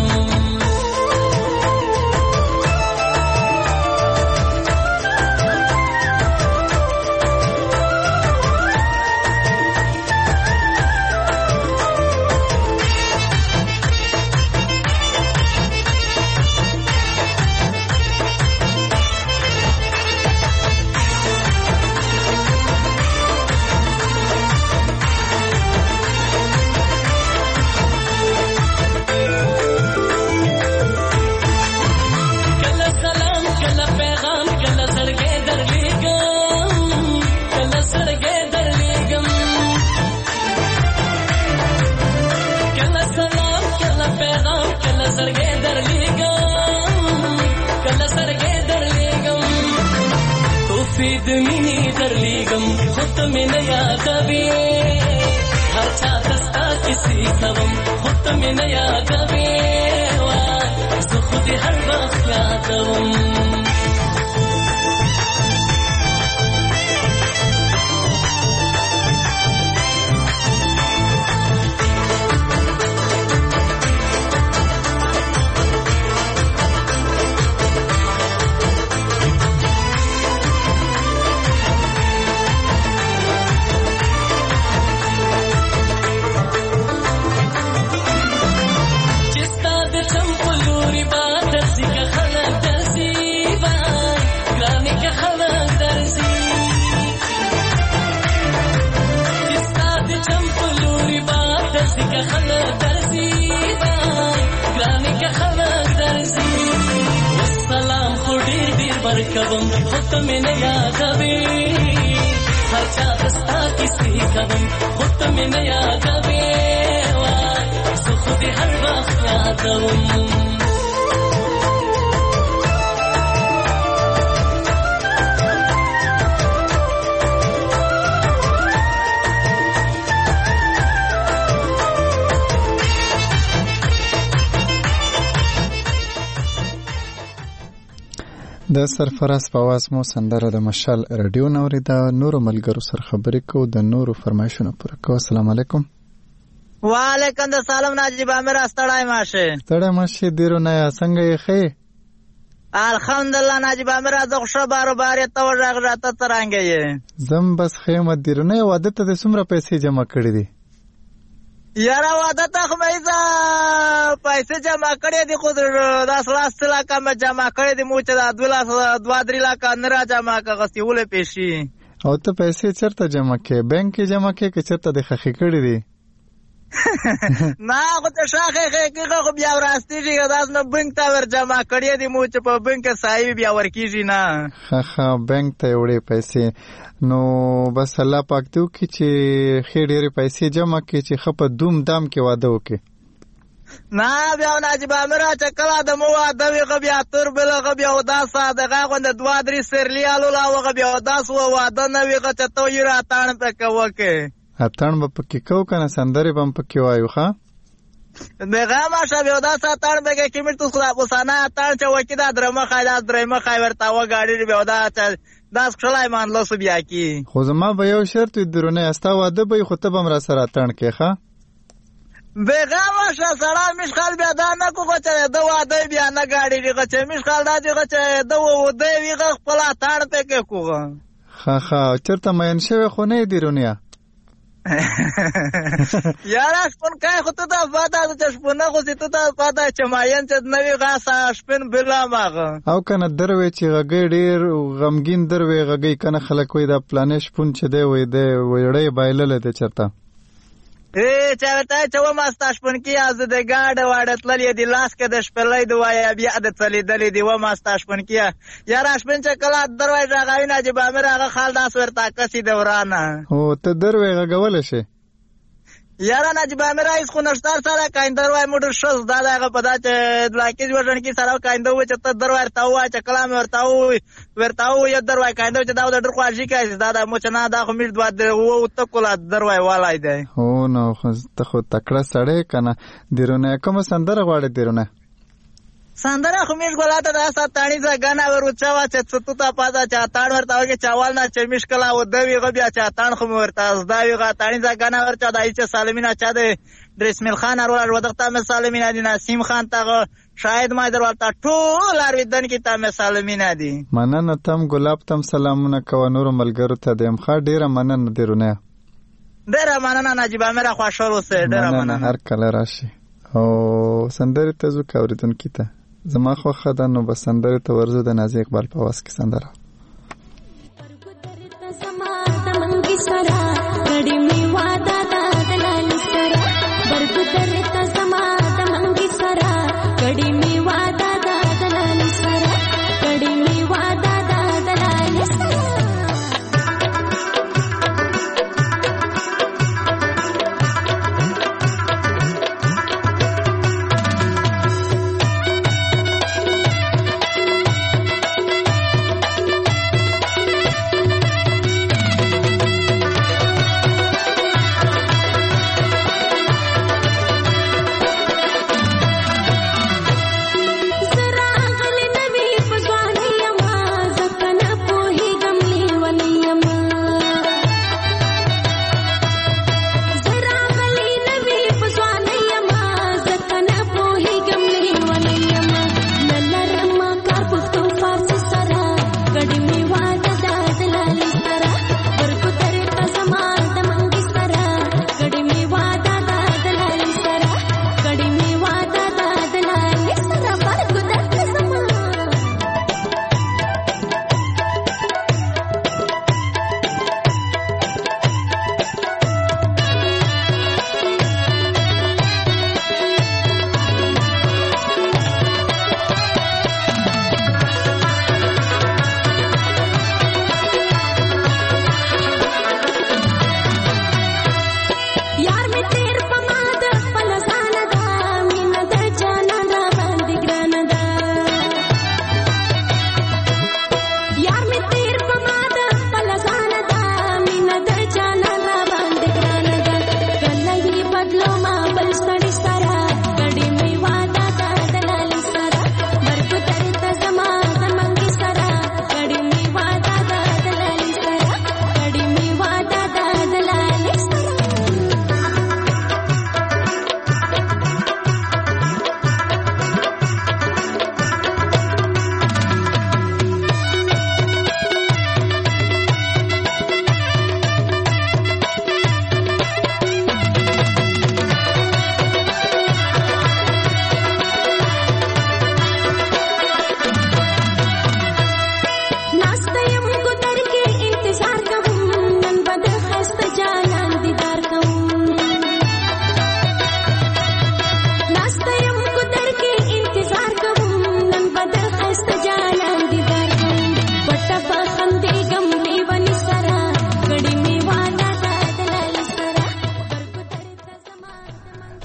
د مینې درلیږم خو ته مې نه یادوې هر چا ته ستا کیسې کوم خو ته مې نه یادوې وای زه خو دې هر وخت یادوم کوم خو ته مې نه یادوې هر چا ته ستا کیسې کوم خو ته مې نه یادوې وای زه خو دې هر وخت یادوم د سرفراز په आवाज مو سندره د مشال رادیو نوري د نورو ملګرو سره خبرې کو د نورو فرمایشونه پوره کو. السلام علیکم. وعلیکم السلام ناجیب امیر استړای ماشه استړای ماشه دیرو نه څنګه یې خې؟ الحمدلله ناجیب امیر از خوشا بارو بار ته ورغ راته ترانګې یې زم بس خیمه دیرو نه واده ته د څومره پیسې جمع کړې دي؟ یاره واده ته خو مې ځا پیسې جمع کړې دي خو د اصلاس لاکه مې جمع کړې دي مو چې د دوه لاس دوه درې لاکه نه را جمع کړې ولې پیسې او ته پیسې چیرته جمع کې؟ بانک کې جمع کې که چیرته د خخې کړې دي؟ نه خو ته شاخې خې خو بیا ورستېږي داس نه بانک ته ور جمع کړې دي مو چې په بانک کې صاحب بیا ورکیږي نه. ښه ښه بانک ته وړې پیسې نو بس الله پاک دې وکړي چې ښې ډېرې پیسې جمع کړي چې ښه په دوم دام کې واده وکړي. نه بیا ناجیب امیر چې کله د مو واده وي ښه بیا تور بله ښه بیا اوداس دغه غوندې دوه درې سیرلي الولا هغه بیا اوداس و واده نه وي ښه چې ته یې راتاڼ پکې وکړې. اتاڼ به پکې کوو که نه سندرې به هم پکې وایو ښه دغه ماشه بیا اوداس اتاڼ پکې کې مې تو اوسانه اتاڼ چې وکړي دا درېمه ښایي دا درېیمه ښایي ورته وګاډي بیا دا داس کښلی مانلو سو بیا کې خو زما به یو شرط وي درونه ستا واده به وي خو ته به هم را سره اتاڼ کې ښه بېغه ماشه سړی مشخال بیا دا نه کوو چې ده واده بیا نه ګاډېږي چې مشخال دا چې ده وده وي خپل اتاڼ پکې کوو ښه ښه چېرته مین شوی خو نه یې دیرونیا یاره شپون کای خو ته ته پاته ده چې شپونه خو چې ته ته پاته چې ماین چې نه وي غاسه شپون بلا ماغه او که نه در وی چې غږی ډېر غمګین در وی غږی که نه خلک وایي دا پلانې شپون چې دی وایي دی ویړی بایللی دی چېرته ای چې ورته چې وماسته شپون کې زه د ګاډه واډه تللی دي لاس کې د شپېلۍ د وایه بیا د څلیدلې دي وماسته شپون کې یاره شپون چې کله دروی غږوي ناجیب امیر هغه خال داس ورته کسي د ورانه هو ته دروی غږولی شي یاره ناجیب امیر هیڅ خو نشته سره کاین دروی موټر شس دا د هغه په دا چې لاکیز وژن کې سره کاینده و چې ته دروی ورته ووایه چې کله مې ورته ووایي ورته ووایه دروی کاینده چې دا د ډېر خواشي کوي دا د مو چې نه دا خو میر دوه اوته کله دروی والی دی هو نو خو ته خو تکړه سړی که نه دیرونه کومه سندره غواړې دیرونه سندره خو میش ګولاته دا ستانیزه ګانا ورچا وا چې څه ته پاده چا تاړ ورته وګه چاوال نه چې میش کلا و دوی غ بیا چا تاړ خو ورته دا وی غ تانیزه ګانا ورچا دای چې سالمینا چا د درسمل خان ور ودغه مې سالمینا دي نسیم خان ته شاید ما درولته ټول ارویدن کې ته مې سالمینا دي مننه تم ګلاب تم سلامونه کو نور ملګرو ته دیم ښه ډیره مننه دیرونه ډیره مننه ناجیب امیر خوشاله اوسه ډیره مننه هر کله راشي او سندره ته زو کوریدون کیته زما خو خدای نو بسندره ته ورزه د نازي اقبال په واس کې سندره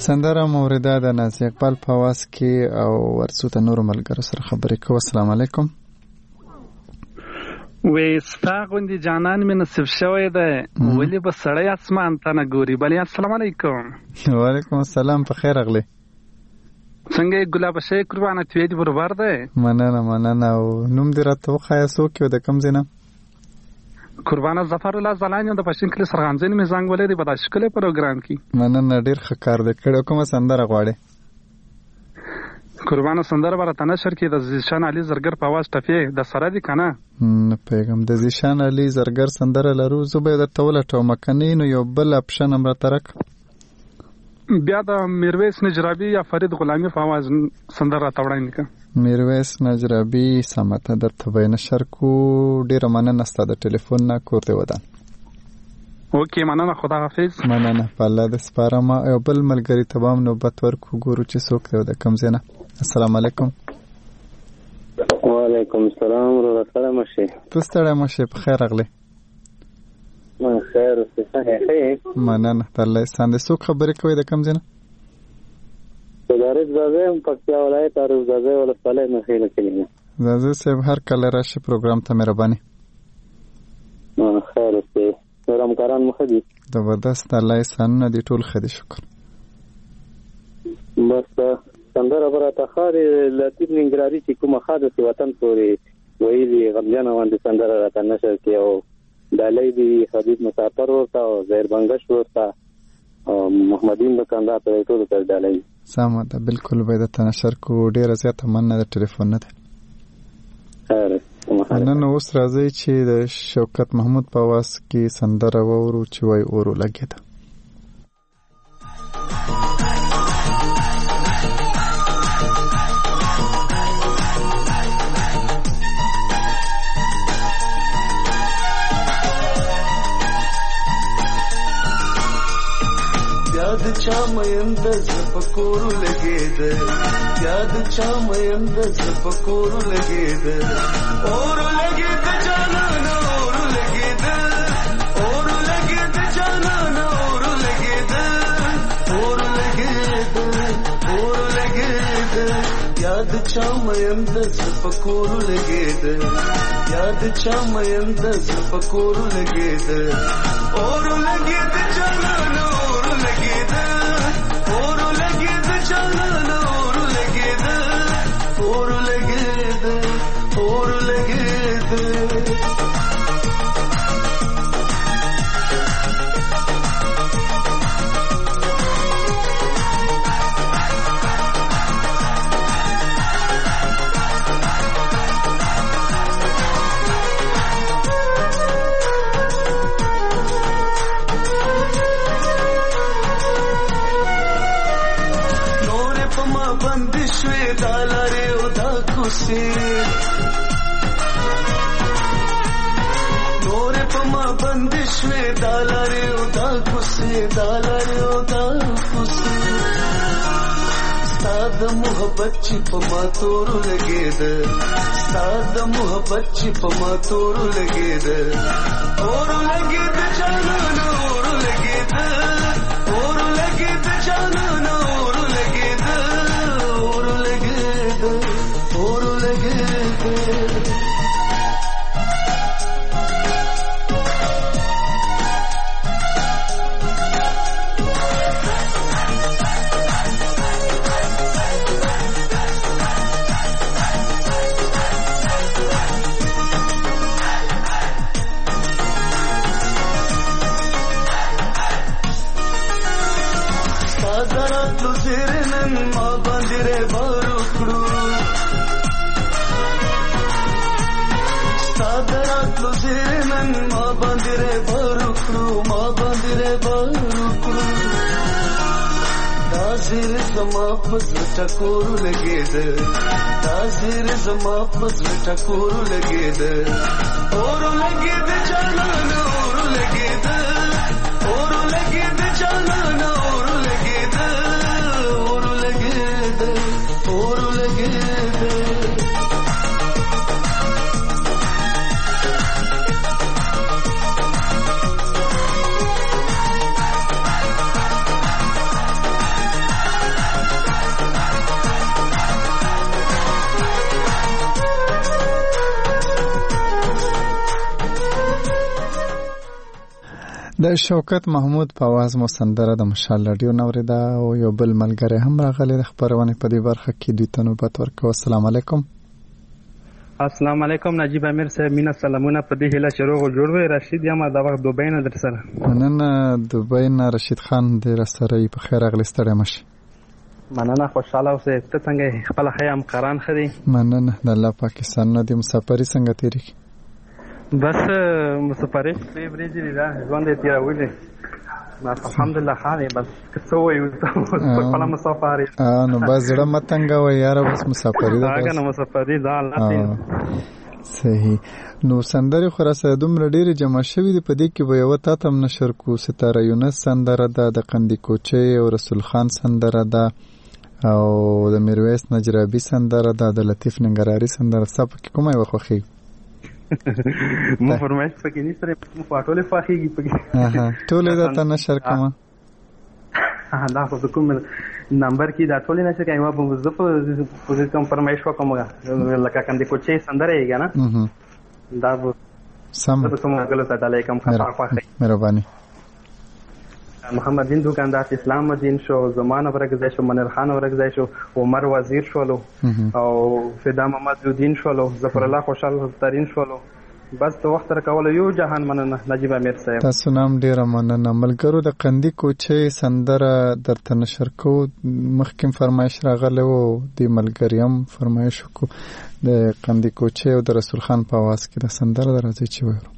سندره موریده د نازي اقبال په आवाज کې او ورڅو ته نور ملګرو سره خبرې کوو. السلام علیکم. وې ستا غوندې جانان مې نصیب شوی دی ولې به سړی اسمان ته نه ګوري. بلې السلام علیکم. وعلیکم السلام. په خیر اغلی څنګه یې ګلاب شي قربانه توې دې برابر دی. مننه مننه. او نوم دې راته وښایه څوک یو د کوم ځای نه؟ قربانه ظفر الله زلانی د پښتون کلی سرغانځین مې زنګ ولې دی په داسې ښکلی پروګرام کې. مننه ډېر ښه کار دی کړی. کومه سندره غواړې؟ قربانه سندره به راته نشر کړي د زیشان علي زرګر په اواز ټپې د سره دي که نه؟ نه پوهېږم. د زیشان علي زرګر سندره لرو. زه به یې درته ولټوم که نه نو یو بل اپشن هم راته راکړه. بیا د میرویس نجرابي یا فرید غلامي په اواز سندره راته وړاندې کړه. میرویس نجرابي سمه ده درته به یې نشر کړو. ډېره مننه ستا د ټلیفون نه. کور دې ودان. اوکې مننه. خدا حافظ. مننه. په الله دې سپارم. یو بل ملګري ته به هم نوبت ورکړو ګورو چې څوک دی د کوم ځای نه. السلام علیکم. وعلیکم السلام. ورور سره مشه. تو ستړی مشه. په خیر اغلی. من خیر اوسې. څنګه یې؟ مننه. د الله احسان دی. څوک خبرې کوي د کوم ځای نه؟ عارف زاده یم پکتیا ولایت عارف زاده ولسوالۍ مخېله کلي نه. زاده صاحب هر کله راشي پروګرام ته مهرباني. خیر اوسې. نور همکاران مو ښه دي؟ زبردست. د الله احسانونه دي ټول ښه دي شکر. بس سندره به راته ښه دی. لطیف ننګرهاري چې کومه ښه ده چې وطن پورې ویلي غمجنه باندې سندره راته نشر کړي او ډالۍ دي حبیب مسافر ورته او زهیر بنګش ورته او محمدین دکاندار ته ټولو ته ډالۍ. سمه ده. بالکل به درته نشر کړو. ډېره زیاته مننه د ټلیفون نه ده. نن اوس راځئ چې د شوکت محمود په اواز کې سندره واورو چې وایي اورو لګېده. یاد چا مېند زپکورو لګید یاد چا مېند زپکورو لګید اورو لګید جانان اورو لګید اورو لګید جانان اورو لګید اورو لګید اورو لګید یاد چا مېند زپکورو لګید یاد چا مېند زپکورو لګید اورو لګید جانان نور پما بندشوی دالاره او دا کسی دالاره او دا کسی ستاد محبت چی پما تورو لگید ستاد محبت چی پما تورو لگید اورو لگید جانان اورو لگید اورو لگید جانان اورو لگید اورو لگید اورو لگید Tazir zama pazl takoru laged Tazir zama pazl takoru laged Oru laged janan oru laged Oru laged janan oru laged Oru laged oru laged د شوکت محمود په आवाज مو سندره د مشال رادیو نوریدا او یو بل ملګری هم راغلی د خبرونه په دې برخه کې دوی ته نوبت ورکوه. السلام علیکم. السلام علیکم نجیب امیر صاحب، مینا سلامونه په دې هیله چې روغ جوړ وي. رشید یم د وخت دوبۍ نه در سره. مننه دوبۍ نه رشید خان دې را سره په خیر راغلی. ستړی مشې. مننه خوشاله اوسئ. ته څنګه خپل خیام قران خدي؟ مننه د الله پاکستان نه دې مسافري څنګه تیری؟ بس مسافري په بریجی دا ژوند دې تیراولې. الحمدلله خالي بس کڅوي خپل مسافر. اه نو بس زړه متنګ و یاره بس مسافري ده. هغه نو مسافري ده الله صحیح. نو سندره خو را سره دومره ډېرې جمع شوي دي، په دې کې به یوه تا ته هم نشر کړو. ستاره یونس سندره ده، د قندي کوچۍ او رسول خان سندره ده، او د میرویس نجرابي سندره ده، د لطیف ننګرهاري سندره. ستا پکې کومه یوه خوښېږي؟ مو فرمایش پکې نشته، مو ټولې خوښېږي پکې. ټولې درته نشر کړمه. دا خو د کوم نمبر کې دا ټولې نشر کوي. ما به زه په کوم فرمایش وکړم لکه قندي کوچۍ سندره یې که نه دا به سم ته کومه غلطه ډالۍ کوم خوښوي. مهرباني. محمد دین دوکاندار اسلام مدین شو، زمان ورګځای شو، منیر خان ورګځای شو، عمر وزیر شولو او فدا محمد الدین شولو، ظفر الله خوشحال ترین شولو. بس د وخت تر کول یو جهان مننه نجیب امیر صاحب. تاسو نام ډیر مننه. ملګرو د قندي کوچۍ سندره درته نشر کو. مخکې فرمایش راغلی و د ملګریم فرمایش کو د قندي کوچۍ او د رسول خان په आवाज کې د سندره درځي چې وایو.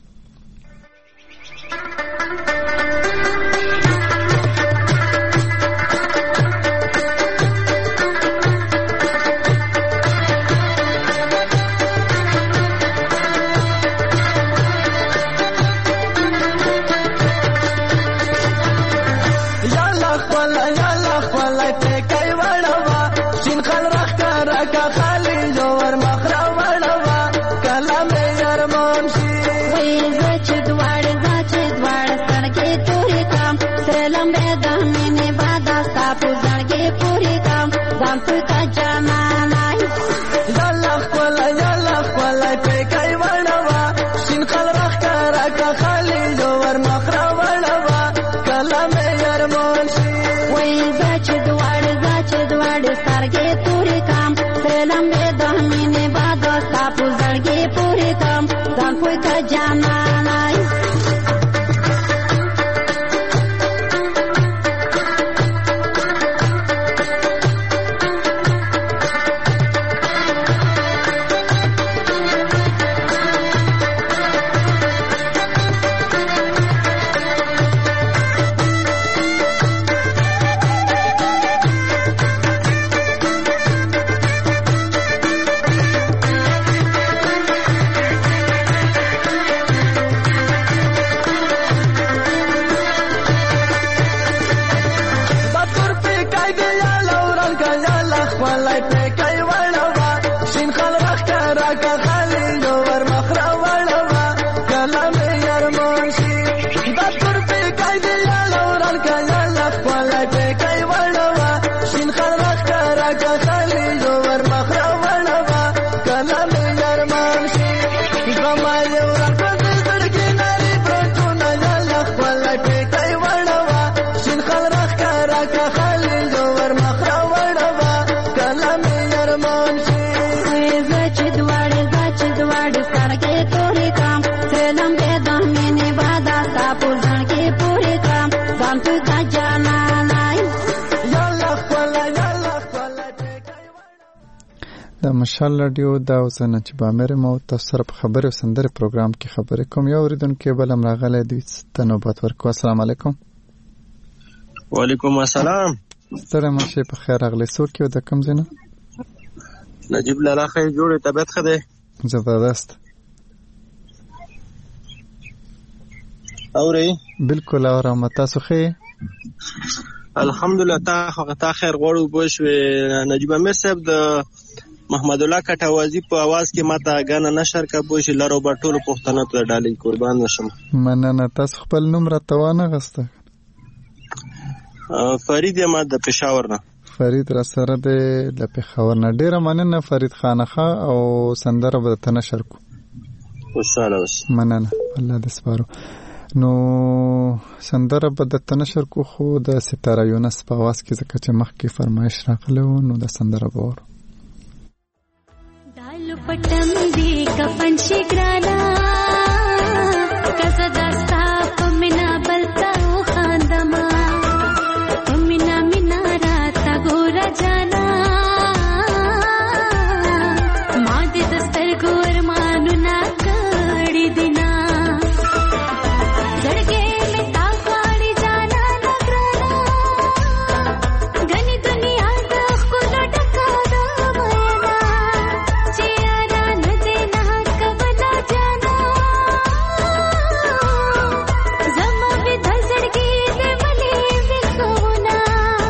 د مشال رادیو دا اوسنه چې با مې مو تاسو سره په خبرو سندره پروګرام کې خبرې کوم. یو اوریدونکو بل هم راغلی دی ته نوبت ورکو. السلام علیکم. وعلیکم السلام. ستړی مشه په خیر راغلی. څوک یو د کوم ځای نه؟ نجیب لاله خیر جوړه طبیعت ښه دی؟ زبردست. اوري بالکل اورم. تاسو ښه؟ الحمدلله. تا خو تا خیر غوړو بوښوي. نجیب امیر صاحب د محمد الله کټوازی په आवाज کې ماته غانا نشر کا بوشي لارو بټولو پښتنه ته ډالۍ قربان وشم. مننه. تاسو خپل نوم راته وانه غسته. فرید ما د پېښور نه. فرید را سره د پېښور نه. ډیره مننه فرید خانخه او سندره به ته نشر کو. وساله وس. مننه. الله دې سپارو. نو سندره به درته نشر کو خو د ستاره یونس په اواز کې ځکه چې مخکې فرمایش راغلی و نو د سندره به وورو. دالو پټم دی کفن شي ګرانا کزه داستا په مینا بلتا و خاندما په مینا مینا راتا ګورا جانا ما دې دستر ګور مانو نا کړی دینا زړګې مې تا غواړي جانا نګرانا غني دنیا د خپل ټکا د مینا چې انا نه دې نه کبلا جانا زما به د زړګې دې ولې وکونا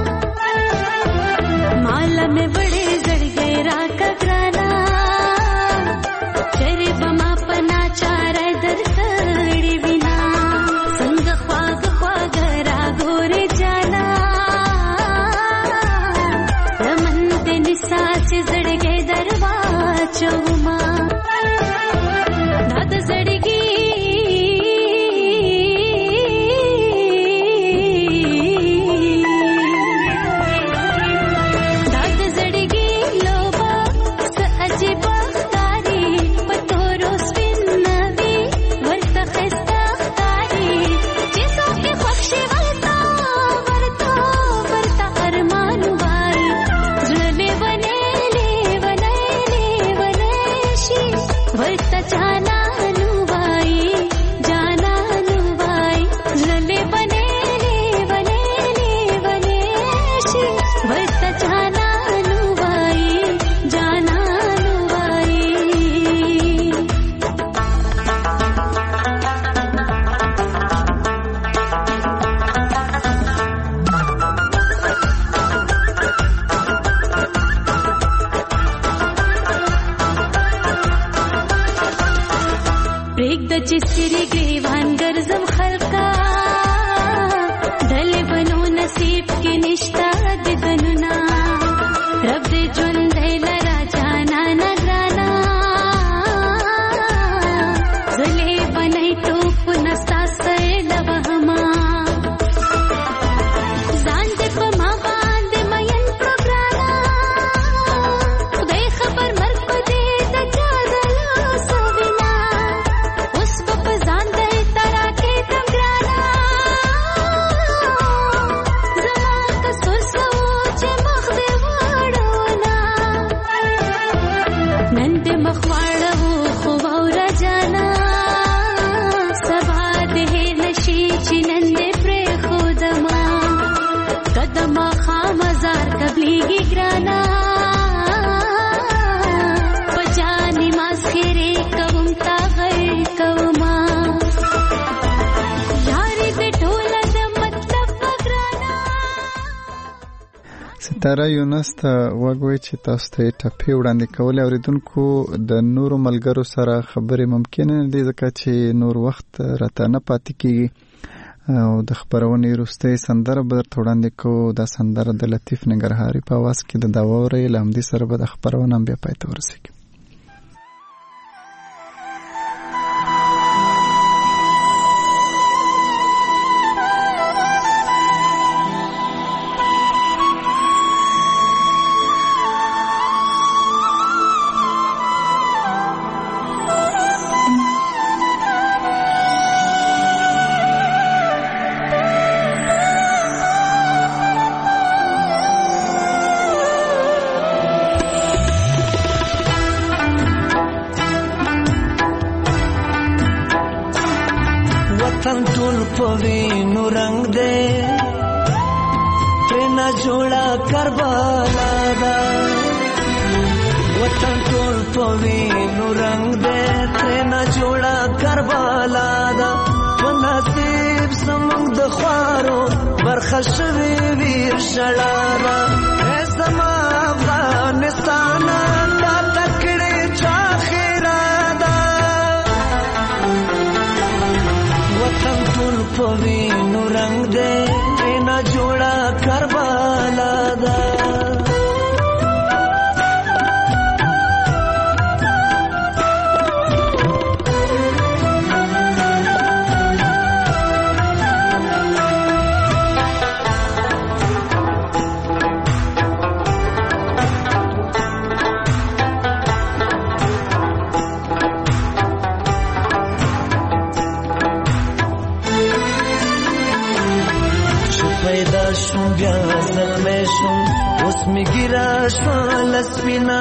مال مې وړې زړګې را کګرانا چرې بما پنا چار در کړې وینا څنګه خواږ خواږ را ګورې جانا رمن دې نسا چې زړګې دروا چوما داد زړګې داد زړګې لوبا س عجیب ښکاري په تورو سپین نوي ورته ښایسته ښکاري چې څوک یې خوښ شي ورته ورته ورته ارمان وایي زړه لیونی لیونی لیونی شي ورته جانانو وایي جانانو وایي زړه لیونی لیونی لیونی شي ورته جانانو وایي جانانو وایي. پرېږده چې سترې ګریوان ګرځم خلقا ډلې بنو نصیب کې نشته دیدنونه رب دې ژوندی لره جانا نګرانا زلې بنۍ ټوپ نستا سیله وهما ځان دې په ما باندې مین پروګرانا خدای خبر مرګ په دې د چا د لاسو وینا اوس به په ځان دې ترا کې دم ګرانا زما قصور سو چې مخ دې واړونه نن دې مخ واړو خو واوره جانا سبا دې نشي چې نن دې پرېښودما قدمه خامزار قبلېږي ګرانا په جانې مسخرې کوم تا غیر کوما یاري دې ټوله د مطلب په ګرانا. ستاره یونس ته وګوي چې تاسو ته ټپې وړاندې کولې اوریدونکو د نورو ملګرو سره خبرې ممکن نه دي ځکه چې نور وخت راته نه پاتې کیږي او د خبرونې وروستۍ سندره به درته وړاندې کوو. دا سندره د لطیف ننګرهاري په اواز کې د دا واورئ له همدې سره به د خبرونه هم بیا پای ته ورسېږي. وطن ټول په وینو رنگ دی ترېنه جوړه کربلا ده وطن ټول په وینو رنگ دی ترېنه جوړه کربلا ده په نصیب زموږ د خوارو برخه شوې ویر شړا ده ای زما افغانستانه دا تکړې چا خیره ده وطن ټول په وینو رنگ دی ترېنه جوړه کربلا ده می ګیرا شول سپینا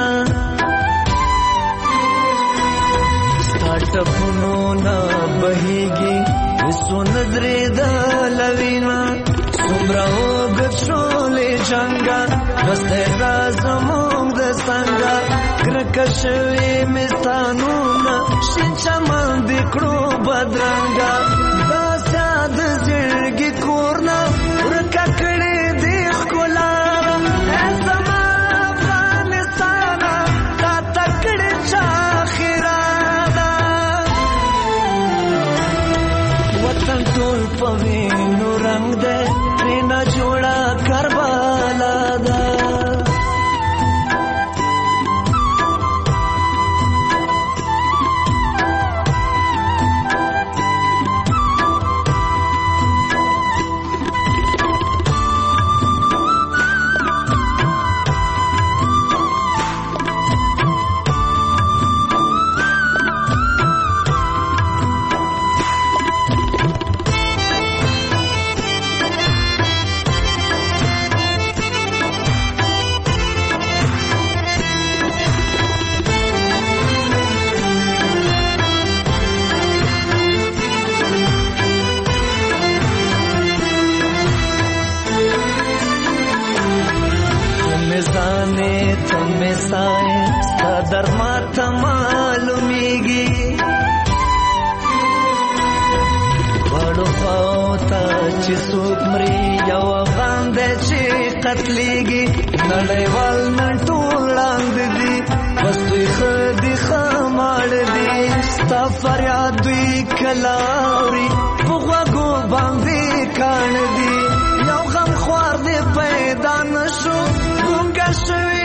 ټپونو نه بهیږي وسو نظرې د لوینا څومره وګښولې جنګا بسته رازمون د څنګه کرکشوي مستانونه شین چمن دکړو بدرنګا دا ساده زړګي کورنا ورکا کړې دې خلا زما افغانستان تا تکړه چا خیرا وطن ټول په وینو رنگ دې رینا جوړا کربلا دا چې څوک مري یو افغان دی چې قتلېږي نړیوال نن ټول ړاند دي بس دوی ښه دي ښه ماړه دي ستا فریاد دوی کله اوري په غوږو باندې کاڼه دي یو غمخوار دی پیدا نه شو ګونګه شوي